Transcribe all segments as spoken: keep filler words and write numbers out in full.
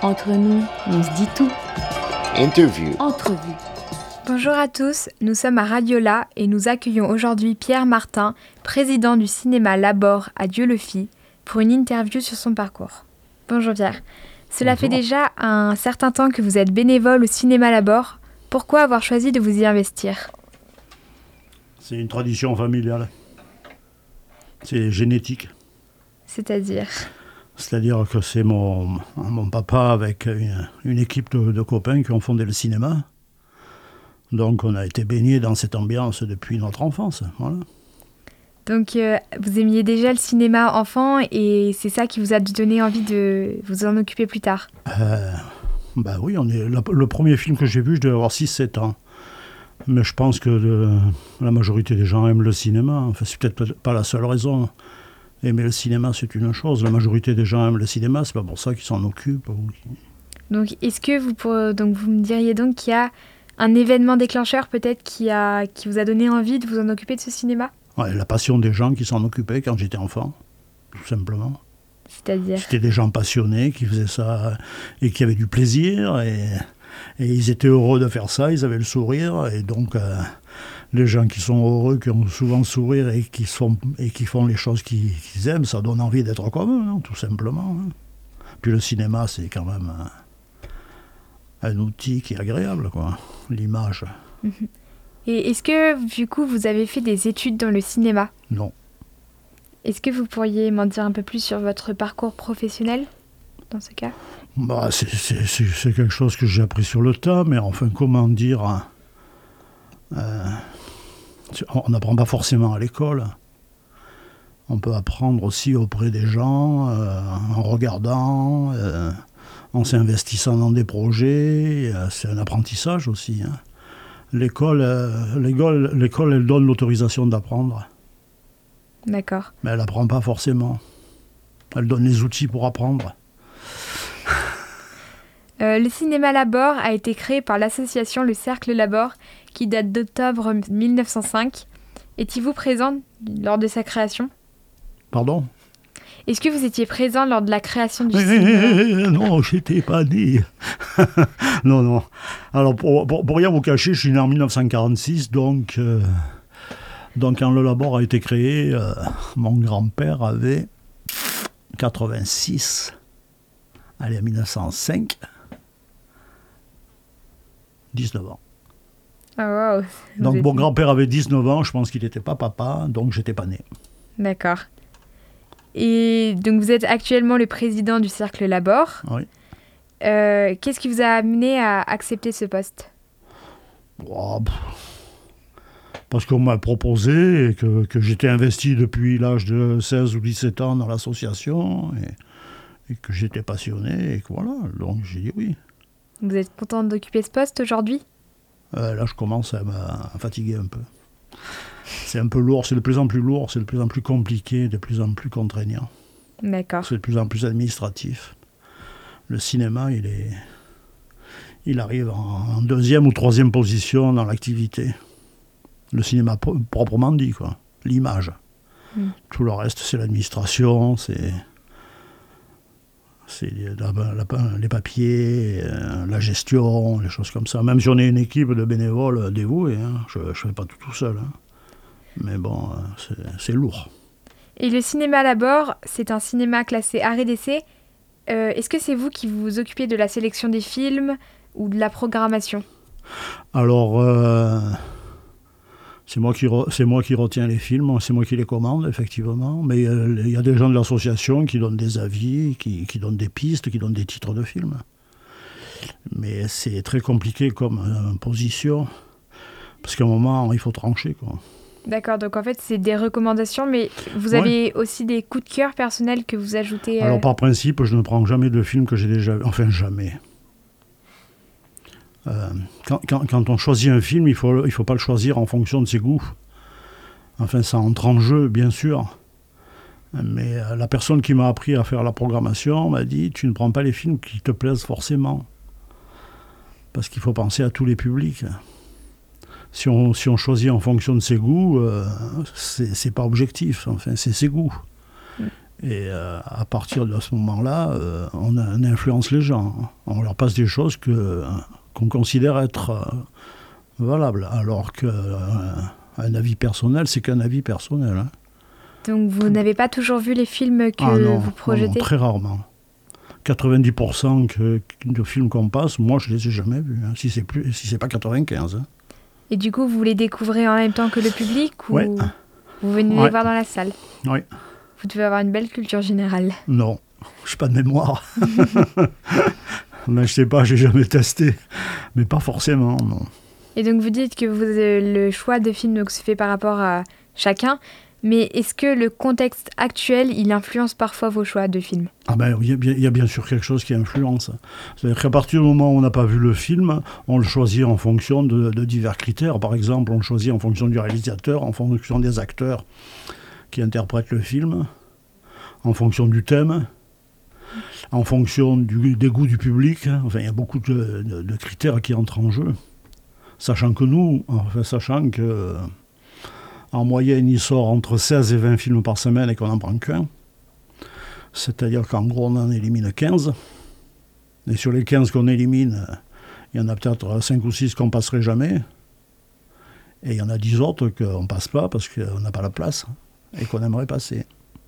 Entre nous, on se dit tout. Interview. Entrevue. Bonjour à tous, nous sommes à Radiola et nous accueillons aujourd'hui Pierre Martin, président du cinéma Labor à Dieulefit, pour une interview sur son parcours. Bonjour Pierre. Cela Bonjour. fait déjà un certain temps que vous êtes bénévole au cinéma Labor. Pourquoi avoir choisi de vous y investir ? C'est une tradition familiale. C'est génétique. C'est-à-dire ? C'est-à-dire que c'est mon, mon papa avec une, une équipe de, de copains qui ont fondé le cinéma. Donc on a été baignés dans cette ambiance depuis notre enfance. Voilà. Donc euh, vous aimiez déjà le cinéma enfant et c'est ça qui vous a donné envie de vous en occuper plus tard ? Euh, bah oui, on est, le, le premier film que j'ai vu, je devais avoir six sept ans. Mais je pense que de, la majorité des gens aiment le cinéma. Enfin, c'est peut-être pas la seule raison. Aimer le cinéma, c'est une chose. La majorité des gens aiment le cinéma, c'est pas pour ça qu'ils s'en occupent. Donc, est-ce que vous, pour, donc, vous me diriez donc qu'il y a un événement déclencheur peut-être qui, a, qui vous a donné envie de vous en occuper de ce cinéma ? Ouais, la passion des gens qui s'en occupaient quand j'étais enfant, tout simplement. C'est-à-dire ? C'était des gens passionnés qui faisaient ça et qui avaient du plaisir. Et, et ils étaient heureux de faire ça, ils avaient le sourire. Et donc, euh, les gens qui sont heureux, qui ont souvent le sourire et qui, sont, et qui font les choses qu'ils, qu'ils aiment, ça donne envie d'être comme eux, hein, tout simplement. Hein. Puis le cinéma, c'est quand même un, un outil qui est agréable, quoi. L'image. Mmh. Et est-ce que, du coup, vous avez fait des études dans le cinéma ? Non. Est-ce que vous pourriez m'en dire un peu plus sur votre parcours professionnel, dans ce cas ? Bah, c'est, c'est, c'est, c'est quelque chose que j'ai appris sur le tas, mais enfin, comment dire... Hein, euh, on n'apprend pas forcément à l'école. On peut apprendre aussi auprès des gens, euh, en regardant, euh, en s'investissant dans des projets. Euh, c'est un apprentissage aussi. Hein. L'école, euh, l'école, l'école, elle donne l'autorisation d'apprendre. D'accord. Mais elle n'apprend pas forcément. Elle donne les outils pour apprendre. Euh, le cinéma Labor a été créé par l'association Le Cercle Labor, qui date d'octobre mille neuf cent cinq. Étiez-vous présent lors de sa création ? Pardon ? Est-ce que vous étiez présent lors de la création du cinéma ? Non, j'étais pas né. non, non. Alors, pour, pour, pour rien vous cacher, je suis né en mille neuf cent quarante-six, donc, euh, donc quand le Labor a été créé, euh, mon grand-père avait quatre-vingt-six. Allez, en mille neuf cent cinq, dix-neuf ans. Ah, wow. Donc, Vous mon êtes... grand-père avait dix-neuf ans, je pense qu'il n'était pas papa, donc j'étais pas né. D'accord. Et donc, vous êtes actuellement le président du Cercle Labor. Oui. Euh, qu'est-ce qui vous a amené à accepter ce poste ? Oh, parce qu'on m'a proposé et que, que j'étais investi depuis l'âge de seize ou dix-sept ans dans l'association et, et que j'étais passionné et que voilà, donc j'ai dit oui. Vous êtes content d'occuper ce poste aujourd'hui ? Euh, là, je commence à me à fatiguer un peu. C'est un peu lourd, c'est de plus en plus lourd, c'est de plus en plus compliqué, de plus en plus contraignant. D'accord. C'est de plus en plus administratif. Le cinéma, il est, il arrive en, en deuxième ou troisième position dans l'activité. Le cinéma pro- proprement dit, quoi. L'image. Mm. Tout le reste, c'est l'administration, c'est, c'est la, la, les papiers, euh, la gestion, les choses comme ça. Même si on est une équipe de bénévoles dévoués, hein, je ne fais pas tout tout seul. Hein. Mais bon, euh, c'est, c'est lourd. Et le cinéma Labor, c'est un cinéma classé art et d'essai. Euh, est-ce que c'est vous qui vous occupez de la sélection des films ou de la programmation ? Alors, euh, c'est, moi qui re, c'est moi qui retiens les films, c'est moi qui les commande, effectivement. Mais il euh, y a des gens de l'association qui donnent des avis, qui, qui donnent des pistes, qui donnent des titres de films. Mais c'est très compliqué comme euh, position, parce qu'à un moment, il faut trancher, quoi. D'accord, donc en fait, c'est des recommandations, mais vous Ouais. avez aussi des coups de cœur personnels que vous ajoutez euh... Alors, par principe, je ne prends jamais de film que j'ai déjà vu. Enfin, jamais. Euh, quand, quand, quand on choisit un film, il ne faut, il faut pas le choisir en fonction de ses goûts. Enfin, ça entre en jeu, bien sûr. Mais euh, la personne qui m'a appris à faire la programmation m'a dit « Tu ne prends pas les films qui te plaisent forcément. » Parce qu'il faut penser à tous les publics. Si on, si on choisit en fonction de ses goûts, euh, c'est, c'est pas objectif. Enfin, c'est ses goûts. Mm. Et euh, à partir de ce moment-là, euh, on, a, on influence les gens. On leur passe des choses que, qu'on considère être euh, valables, alors qu'un euh, avis personnel, c'est qu'un avis personnel. Hein. Donc vous n'avez pas toujours vu les films que ah non, vous projetez ? non, non, très rarement. quatre-vingt-dix pour cent que, de films qu'on passe, moi je ne les ai jamais vus, hein, si c'est plus, si c'est pas quatre-vingt-quinze. Hein. Et du coup, vous les découvrez en même temps que le public ou ouais. vous venez ouais. les voir dans la salle ? Oui. Vous devez avoir une belle culture générale. Non, je n'ai pas de mémoire. Mais je ne sais pas, j'ai jamais testé. Mais pas forcément, non. Et donc vous dites que vous, euh, le choix de films donc, se fait par rapport à chacun. Mais est-ce que le contexte actuel, il influence parfois vos choix de films ? Ah ben, il y a bien, il y a bien sûr quelque chose qui influence. C'est-à-dire qu'à partir du moment où on n'a pas vu le film, on le choisit en fonction de, de divers critères. Par exemple, on le choisit en fonction du réalisateur, en fonction des acteurs qui interprètent le film, en fonction du thème, en fonction du, des goûts du public. Enfin, il y a beaucoup de, de, de critères qui entrent en jeu. Sachant que nous, enfin, sachant que en moyenne, il sort entre seize et vingt films par semaine et qu'on n'en prend qu'un. C'est-à-dire qu'en gros, on en élimine quinze. Et sur les quinze qu'on élimine, il y en a peut-être cinq ou six qu'on ne passerait jamais. Et il y en a dix autres qu'on ne passe pas parce qu'on n'a pas la place et qu'on aimerait passer.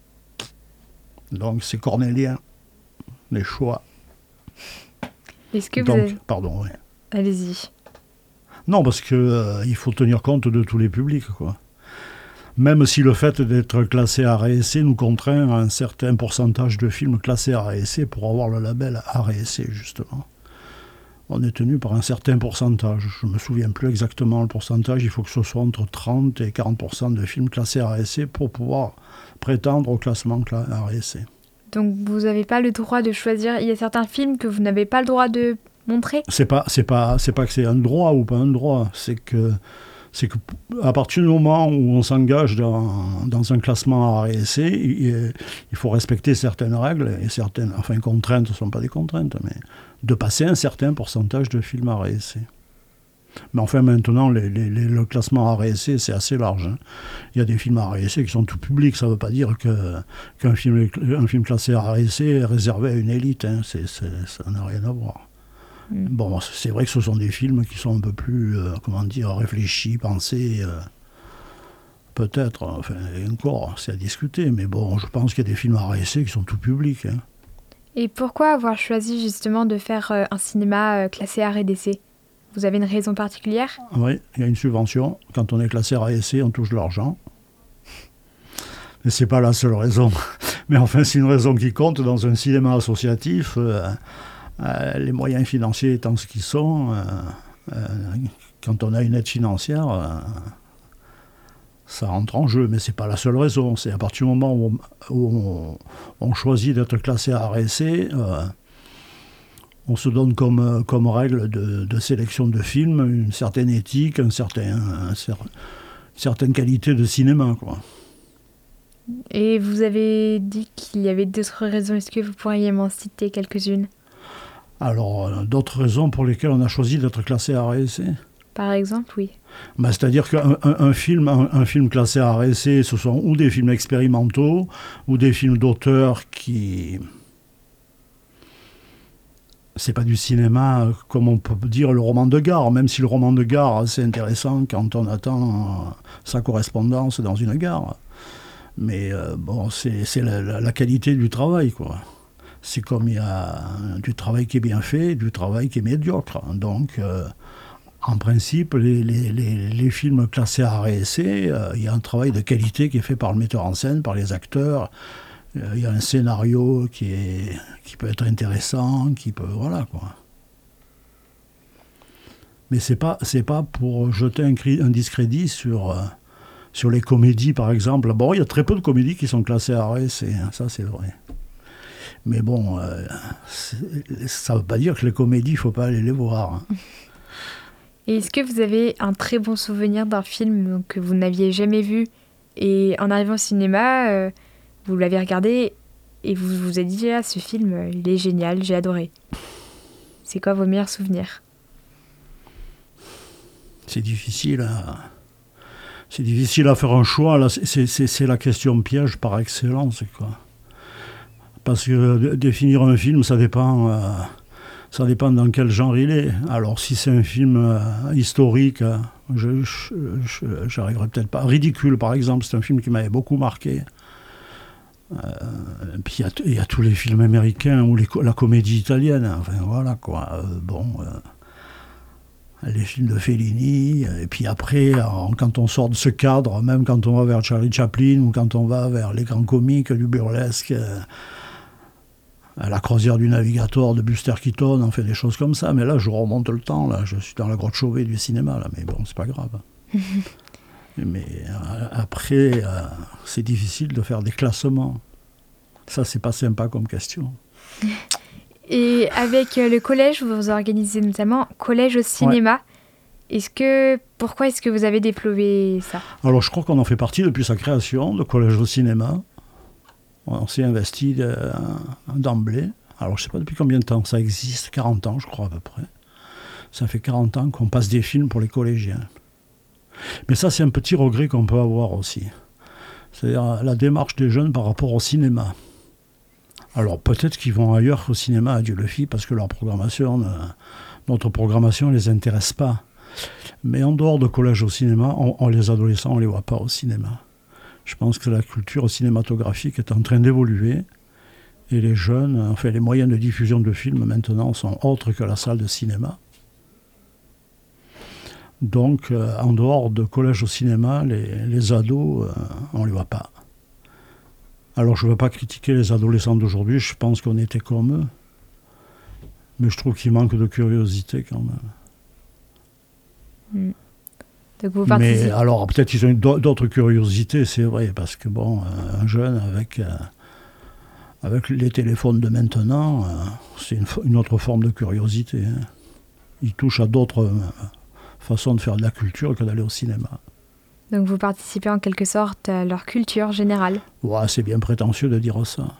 Donc c'est cornélien, les choix. Est-ce que Donc, vous avez... pardon, oui. Allez-y. Non, parce qu'il euh, faut tenir compte de tous les publics, quoi. Même si le fait d'être classé A R et C nous contraint à un certain pourcentage de films classés A R et C pour avoir le label A R et C, justement. On est tenu par un certain pourcentage. Je ne me souviens plus exactement le pourcentage. Il faut que ce soit entre trente et quarante pour cent de films classés A R et C pour pouvoir prétendre au classement A R et C. Donc vous n'avez pas le droit de choisir. Il y a certains films que vous n'avez pas le droit de montrer ? C'est pas, c'est pas, c'est pas que c'est un droit ou pas un droit. C'est que c'est qu'à partir du moment où on s'engage dans, dans un classement A R et C, il, il faut respecter certaines règles et certaines, enfin contraintes ne sont pas des contraintes, mais de passer un certain pourcentage de films A R et C. Mais enfin maintenant, les, les, les, le classement A R et C, c'est assez large. Hein. Il y a des films A R et C qui sont tout publics, ça ne veut pas dire que, qu'un film, un film classé A R et C est réservé à une élite, hein. c'est, c'est, ça n'a rien à voir. Bon, c'est vrai que ce sont des films qui sont un peu plus, euh, comment dire, réfléchis, pensés, euh, peut-être, enfin, encore, c'est à discuter, mais bon, je pense qu'il y a des films A R et C qui sont tout publics. Hein. Et pourquoi avoir choisi justement de faire euh, un cinéma euh, classé A R et C ? Vous avez une raison particulière ? Oui, il y a une subvention. Quand on est classé A R et C, on touche de l'argent. Mais c'est pas la seule raison. Mais enfin, c'est une raison qui compte dans un cinéma associatif. Euh, Euh, les moyens financiers étant ce qu'ils sont, euh, euh, quand on a une aide financière, euh, ça entre en jeu, mais ce n'est pas la seule raison. C'est à partir du moment où on, où on, on choisit d'être classé A R et C, euh, on se donne comme, comme règle de, de sélection de films une certaine éthique, un certain, un, une certaine qualité de cinéma, quoi. Et vous avez dit qu'il y avait d'autres raisons. Est-ce que vous pourriez m'en citer quelques-unes ? Alors, euh, d'autres raisons pour lesquelles on a choisi d'être classé A R et C ? Par exemple, oui. Ben, c'est-à-dire qu'un un, un film, un, un film classé A R et C, ce sont ou des films expérimentaux, ou des films d'auteurs qui... C'est pas du cinéma, comme on peut dire le roman de gare, même si le roman de gare, c'est intéressant quand on attend sa correspondance dans une gare. Mais euh, bon, c'est, c'est la, la, la qualité du travail, quoi. C'est comme il y a du travail qui est bien fait, du travail qui est médiocre. Donc, euh, en principe, les, les, les, les films classés A R et C, euh, il y a un travail de qualité qui est fait par le metteur en scène, par les acteurs. Euh, il y a un scénario qui, est, qui peut être intéressant, qui peut... Voilà, quoi. Mais c'est pas, c'est pas pour jeter un, cri, un discrédit sur, euh, sur les comédies, par exemple. Bon, il y a très peu de comédies qui sont classées A R et C, hein, ça c'est vrai. Mais bon, euh, ça ne veut pas dire que les comédies, il ne faut pas aller les voir. Hein. Et est-ce que vous avez un très bon souvenir d'un film que vous n'aviez jamais vu et en arrivant au cinéma, euh, vous l'avez regardé et vous vous êtes dit « Ah, ce film, il est génial, j'ai adoré ». C'est quoi vos meilleurs souvenirs ? C'est difficile à... C'est difficile à faire un choix. Là, c'est, c'est, c'est la question piège par excellence, quoi. parce que définir un film, ça dépend, euh, ça dépend dans quel genre il est. Alors si c'est un film euh, historique, je, je, je, j'arriverai peut-être pas. Ridicule, par exemple, c'est un film qui m'avait beaucoup marqué. Euh, puis il y, y a tous les films américains ou les, la comédie italienne. Enfin voilà quoi. Euh, bon. Euh, les films de Fellini, et puis après, quand on sort de ce cadre, même quand on va vers Charlie Chaplin, ou quand on va vers les grands comiques du burlesque, euh, La croisière du navigateur de Buster Keaton, on fait des choses comme ça, mais là, je remonte le temps, là, je suis dans la grotte Chauvet du cinéma, là, mais bon, c'est pas grave. Mais euh, après, euh, c'est difficile de faire des classements. Ça, c'est pas sympa comme question. Et avec le collège, vous organisez notamment collège au cinéma. Ouais. Est-ce que, pourquoi est-ce que vous avez déployé ça ? Alors, je crois qu'on en fait partie depuis sa création, le collège au cinéma. On s'est investi de, d'emblée. Alors, je ne sais pas depuis combien de temps ça existe, quarante ans, je crois, à peu près. Ça fait quarante ans qu'on passe des films pour les collégiens. Mais ça, c'est un petit regret qu'on peut avoir aussi. C'est-à-dire la démarche des jeunes par rapport au cinéma. Alors peut-être qu'ils vont ailleurs au cinéma à Dieu le fit parce que leur programmation, euh, notre programmation ne les intéresse pas. Mais en dehors de collège au cinéma, on, on, les adolescents, on ne les voit pas au cinéma. Je pense que la culture cinématographique est en train d'évoluer et les jeunes, enfin les moyens de diffusion de films maintenant sont autres que la salle de cinéma. Donc euh, en dehors de collège au cinéma, les, les ados, euh, on ne les voit pas. Alors, je ne veux pas critiquer les adolescents d'aujourd'hui, je pense qu'on était comme eux. Mais je trouve qu'il manque de curiosité quand même. Mmh. Donc vous participez... Mais alors, peut-être qu'ils ont d'autres curiosités, c'est vrai, parce que bon, un jeune avec, euh, avec les téléphones de maintenant, euh, c'est une, une autre forme de curiosité. Hein. Il touche à d'autres euh, façons de faire de la culture que d'aller au cinéma. Donc vous participez en quelque sorte à leur culture générale. Ouais, c'est bien prétentieux de dire ça.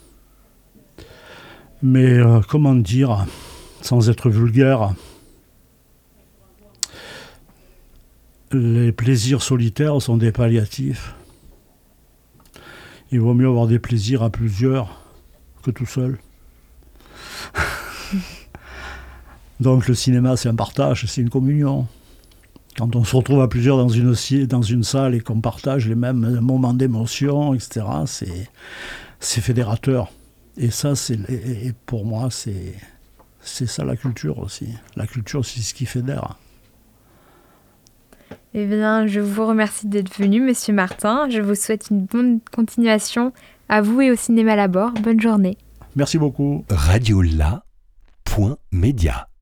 Mais euh, comment dire, sans être vulgaire, les plaisirs solitaires sont des palliatifs. Il vaut mieux avoir des plaisirs à plusieurs que tout seul. Donc le cinéma, c'est un partage, c'est une communion. Quand on se retrouve à plusieurs dans une, dans une salle et qu'on partage les mêmes moments d'émotion, et cetera, c'est, c'est fédérateur. Et ça, c'est, et pour moi, c'est, c'est ça la culture aussi. La culture, c'est ce qui fédère. Eh bien, je vous remercie d'être venu, Monsieur Martin. Je vous souhaite une bonne continuation à vous et au Cinéma Labor. Bonne journée. Merci beaucoup. radiola point media